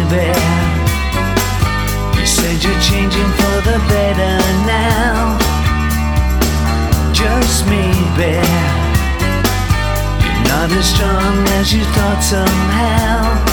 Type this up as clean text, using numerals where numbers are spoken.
bear. You said you're changing for the better now. Just me, bear. You're not as strong as you thought somehow.